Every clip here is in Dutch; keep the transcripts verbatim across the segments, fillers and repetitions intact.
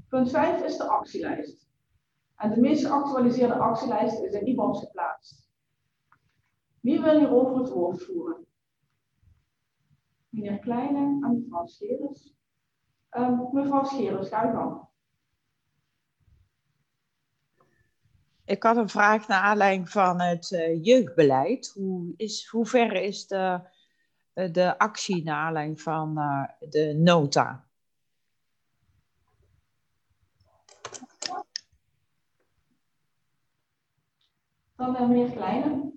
Punt vijf is de actielijst. En de meest geactualiseerde actielijst is in I B A N S geplaatst. Wie wil hierover het woord voeren? Meneer Kleine en mevrouw Scheres. Uh, mevrouw Scheres, ga je gang. Ik had een vraag naar aanleiding van het uh, jeugdbeleid. Hoe, is, hoe ver is de, uh, de actie naar aanleiding van uh, de nota? Dan uh, meneer Kleine.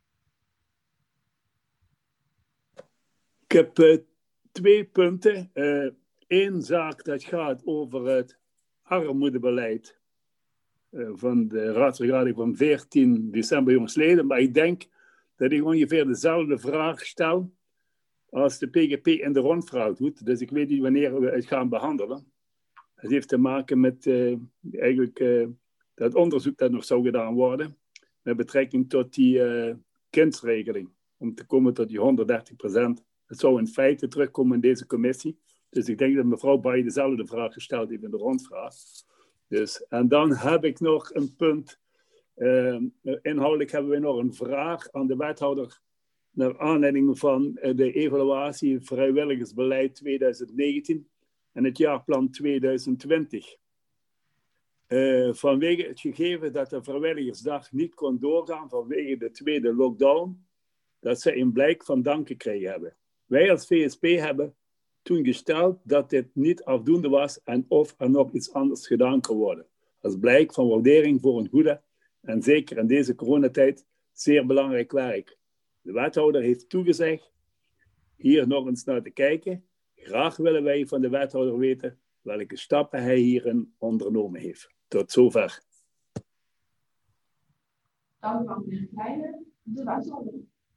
Ik heb uh, twee punten. Eén uh, zaak dat gaat over het armoedebeleid uh, van de raadsvergadering van veertien december jongsleden. Maar ik denk dat ik ongeveer dezelfde vraag stel als de P G P in de rondvraag doet. Dus ik weet niet wanneer we het gaan behandelen. Het heeft te maken met uh, eigenlijk uh, dat onderzoek dat nog zou gedaan worden met betrekking tot die uh, kindsregeling. Om te komen tot die honderddertig procent. Het zou in feite terugkomen in deze commissie. Dus ik denk dat mevrouw Baai dezelfde vraag gesteld heeft in de rondvraag. Dus, en dan heb ik nog een punt. Uh, inhoudelijk hebben we nog een vraag aan de wethouder naar aanleiding van de evaluatie vrijwilligersbeleid twintig negentien en het jaarplan twintig twintig. Uh, vanwege het gegeven dat de vrijwilligersdag niet kon doorgaan vanwege de tweede lockdown, dat ze een blijk van dank gekregen hebben. Wij als V S P hebben toen gesteld dat dit niet afdoende was en of er nog iets anders gedaan kan worden. Als blijk van waardering voor een goede en zeker in deze coronatijd zeer belangrijk werk. De wethouder heeft toegezegd hier nog eens naar te kijken. Graag willen wij van de wethouder weten welke stappen hij hierin ondernomen heeft. Tot zover. Dank u wel, meneer Kleine. De wethouder.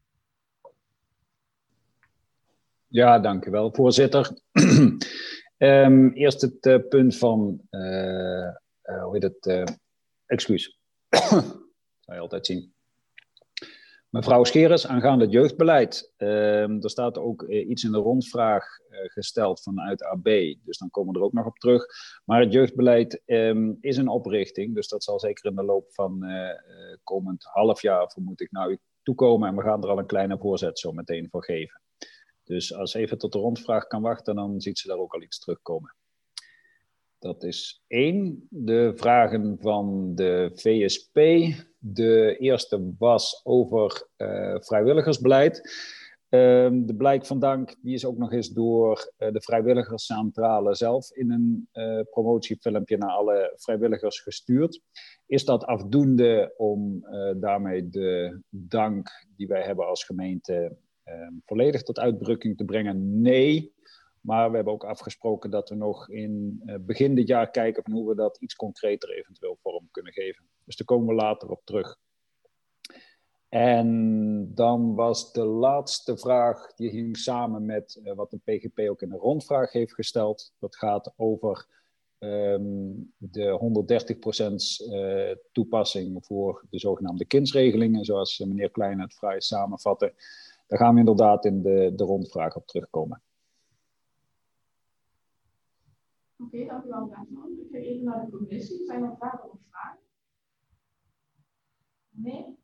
Ja, dank u wel, voorzitter. um, eerst het uh, punt van, uh, uh, hoe heet het, uh, excuus. Dat zou je altijd zien. Mevrouw Scheres, aangaande het jeugdbeleid. Um, er staat ook uh, iets in de rondvraag uh, gesteld vanuit A B, dus dan komen we er ook nog op terug. Maar het jeugdbeleid um, is een oprichting, dus dat zal zeker in de loop van uh, uh, komend half jaar, vermoed ik, naar u toekomen. En we gaan er al een kleine voorzet zo meteen voor geven. Dus als even tot de rondvraag kan wachten, dan ziet ze daar ook al iets terugkomen. Dat is één. De vragen van de V S P. De eerste was over uh, vrijwilligersbeleid. Uh, de blijk van dank die is ook nog eens door uh, de vrijwilligerscentrale zelf in een uh, promotiefilmpje naar alle vrijwilligers gestuurd. Is dat afdoende om uh, daarmee de dank die wij hebben als gemeente uh, volledig tot uitdrukking te brengen? Nee. Maar we hebben ook afgesproken dat we nog in uh, begin dit jaar kijken van hoe we dat iets concreter eventueel vorm kunnen geven. Dus daar komen we later op terug. En dan was de laatste vraag, die ging samen met uh, wat de P G P ook in de rondvraag heeft gesteld. Dat gaat over um, de honderddertig procent uh, toepassing voor de zogenaamde kindsregelingen, zoals uh, meneer Klein het vrij samenvatte. Daar gaan we inderdaad in de, de rondvraag op terugkomen. Oké, okay, dank u wel. Ik ga even naar de commissie. Zijn er verder nog vragen? Nee?